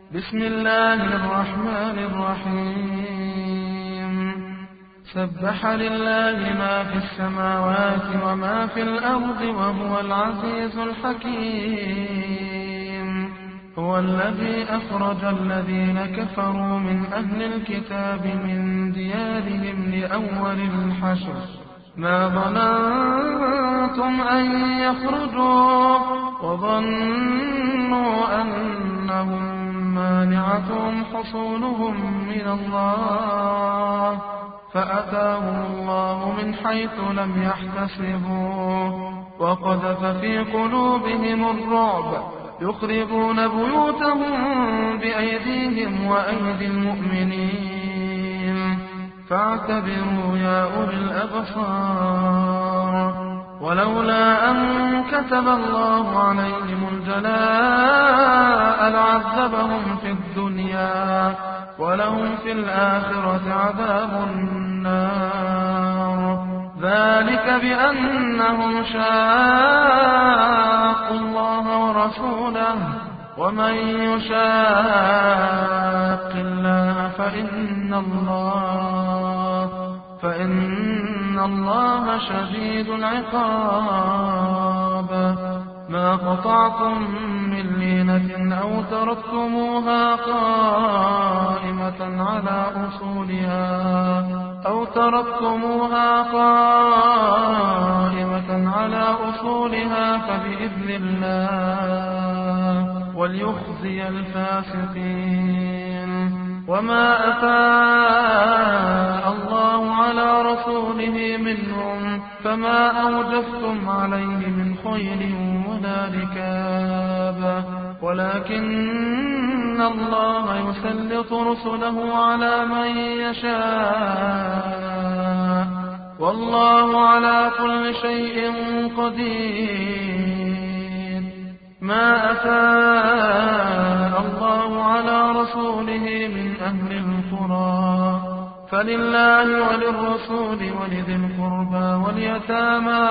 بسم الله الرحمن الرحيم سبح لله ما في السماوات وما في الأرض وهو العزيز الحكيم هو الذي أخرج الذين كفروا من أهل الكتاب من ديارهم لأول الحشر ما ظننتم أن يخرجوا وظنوا أنهم مانعتهم حصونهم من الله فأتاهم الله من حيث لم يحتسبوا وقذف في قلوبهم الرعب يخربون بيوتهم بأيديهم وأيدي المؤمنين فاعتبروا يا أولي الأبصار ولولا أن كتب الله عليهم الجلاء لعذبهم في الدنيا ولهم في الآخرة عذاب النار ذلك بأنهم شاقوا الله ورسوله ومن يشاق الله فإن الله شديد العقاب ما قطعتم من لينة أو تركتموها قائمة على أصولها فبإذن الله وليخزي الفاسقين وما أفاء الله على رسوله منهم فما أوجفتم عليه من خيل ولا ركاب ولكن الله يسلط رسله على من يشاء والله على كل شيء قدير ما أفاء الله على رسوله من أهل القرى فلله وللرسول ولذي القربى واليتامى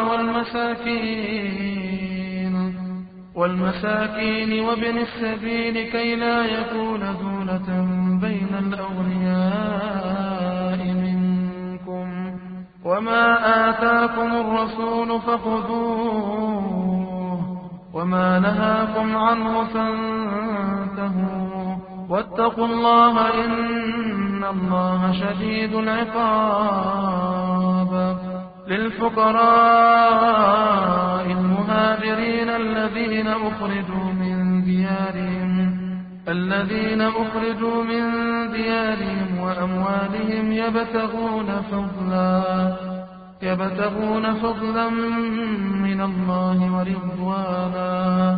والمساكين وابن السبيل كي لا يكون دولة بين الأغنياء منكم وما آتاكم الرسول فخذوه وما نهاكم عنه فانتهوا واتقوا الله إن الله شديد العقاب للفقراء المهاجرين الذين أخرجوا من ديارهم وأموالهم يبتغون فضلا من الله ورضوانا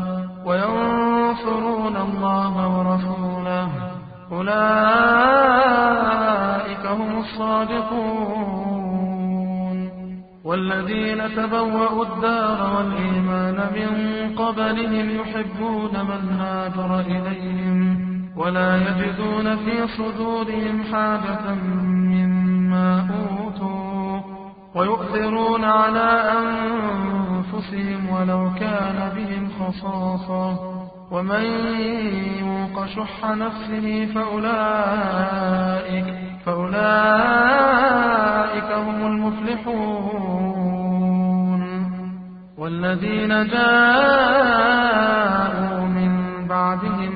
وينصرون الله ورسوله أولئك هم الصادقون والذين تبوأوا الدار والإيمان من قبلهم يحبون من هاجر إليهم ولا يجدون في صدورهم حاجة مما أوتوا ويؤثرون على أنفسهم ولو كان بهم خصاصة ومن يوق شح نفسه فأولئك هم المفلحون والذين جاءوا من بعدهم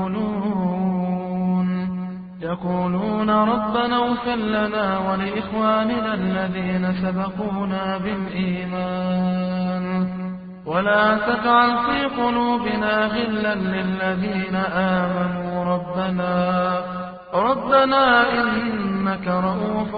يقولون ربنا اغفر لنا ولإخواننا الذين سبقونا بالإيمان ولا تجعل في قلوبنا غلا للذين آمنوا ربنا إنك رؤوف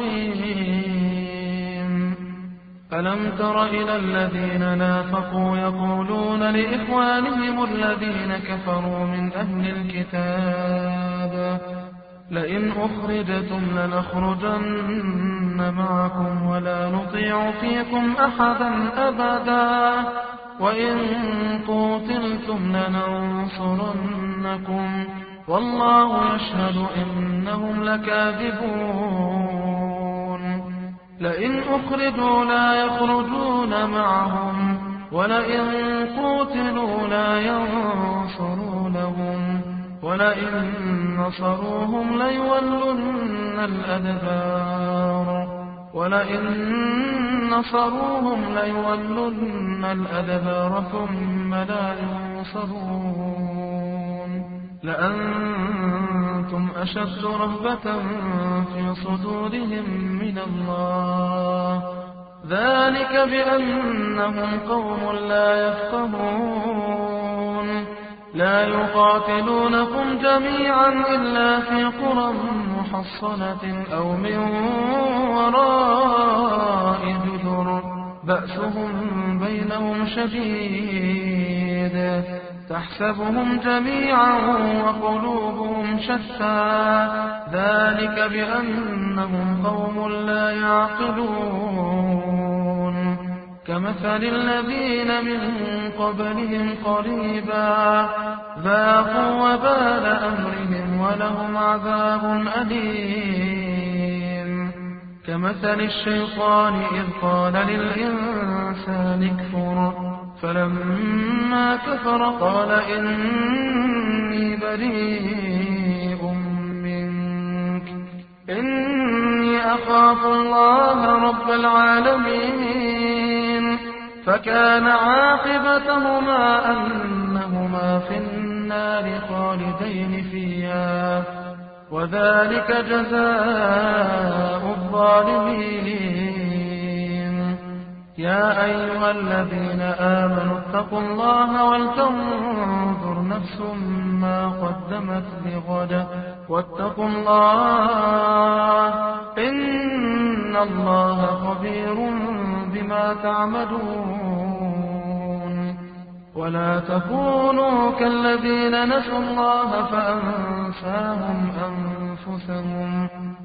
رحيم ألم تر إلى الذين نافقوا يقولون لإخوانهم الذين كفروا من أهل الكتاب لئن أخرجتم لنخرجن معكم ولا نطيع فيكم أحدا أبدا وإن قوتلتم لننصرنكم والله يشهد إنهم لكاذبون لئن أخرجوا لا يخرجون معهم ولئن قوتلوا لا ينصرونهم ولئن نصروهم ليولن الأدبار ثم لا ينصرون لأنتم أشد رهبة في صدورهم من الله ذلك بأنهم قوم لا يفقهون لا يقاتلونكم جميعا إلا في قرى محصنة أو من وراء جدر بأسهم بينهم شديد تحسبهم جميعا وقلوبهم شتى ذلك بأنهم قوم لا يعقلون كمثل الذين من قبلهم قريبا ذاقوا وبال أمرهم ولهم عذاب أليم كمثل الشيطان إذ قال للإنسان اكفر فلما كفر قال إني بريء منك إني أخاف الله رب العالمين فكان عاقبتهما أنهما في النار خالدين فيها وذلك جزاء الظالمين يا أيها الذين آمنوا اتقوا الله ولتنظر نفس ما قدمت لغد واتقوا الله إن الله خبير بما تعملون ولا تكونوا كالذين نسوا الله فأنساهم أنفسهم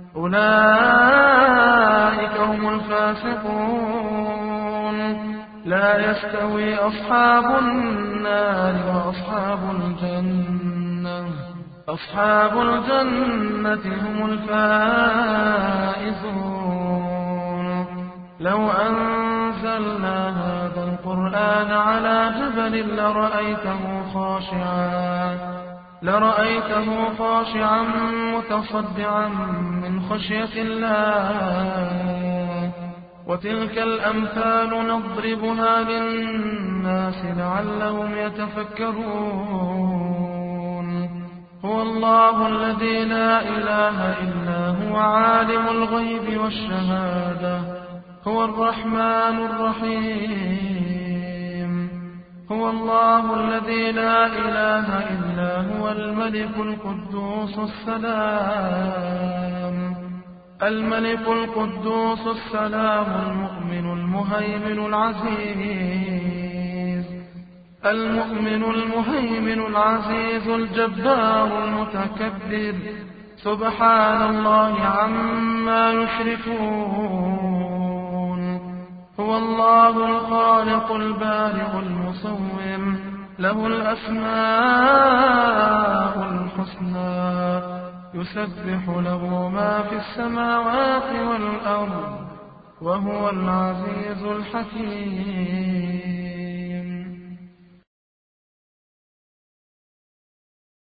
أولئك هم الفاسقون لا يستوي أصحاب النار أصحاب الجنة هم الفائزون لو أنزلنا هذا القرآن على جبل لرأيته خاشعا متصدعا من خشية الله وتلك الأمثال نضربها للناس لعلهم يتفكرون هو الله الذي لا إله إلا هو عالم الغيب والشهادة هو الرحمن الرحيم هو الله الذي لا إله إلا هو الملك القدوس السلام المؤمن المهيمن العزيز الجبار المتكبر سبحان الله عما يشركون هو الله الخالق البارئ المصور له الأسماء الحسنى يسبح له ما في السماوات والأرض وهو العزيز الحكيم